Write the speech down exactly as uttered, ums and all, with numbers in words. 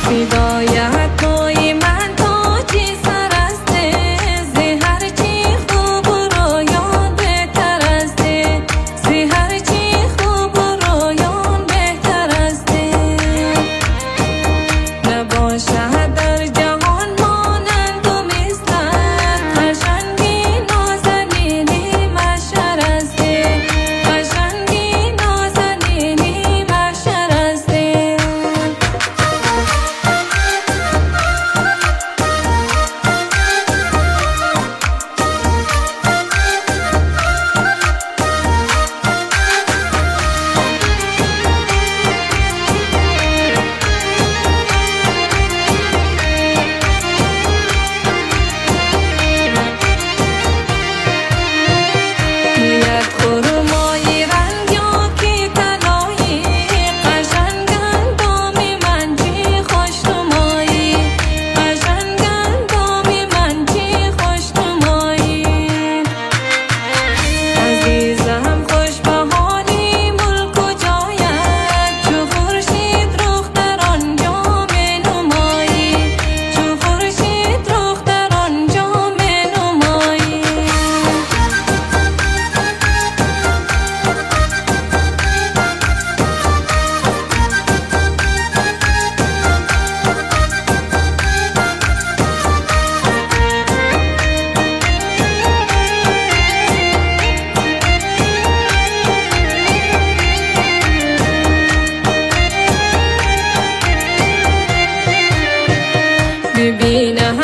هدایت پای من تاجی سر است، زی هر چی خوب و رویان بهتر است، زی هر چی خوب و رویان بهتر است. نباشد در جهان مانند و مثلت، قشنگی نازنینی محشر است، قشنگی نازنینی محشر است. ببینم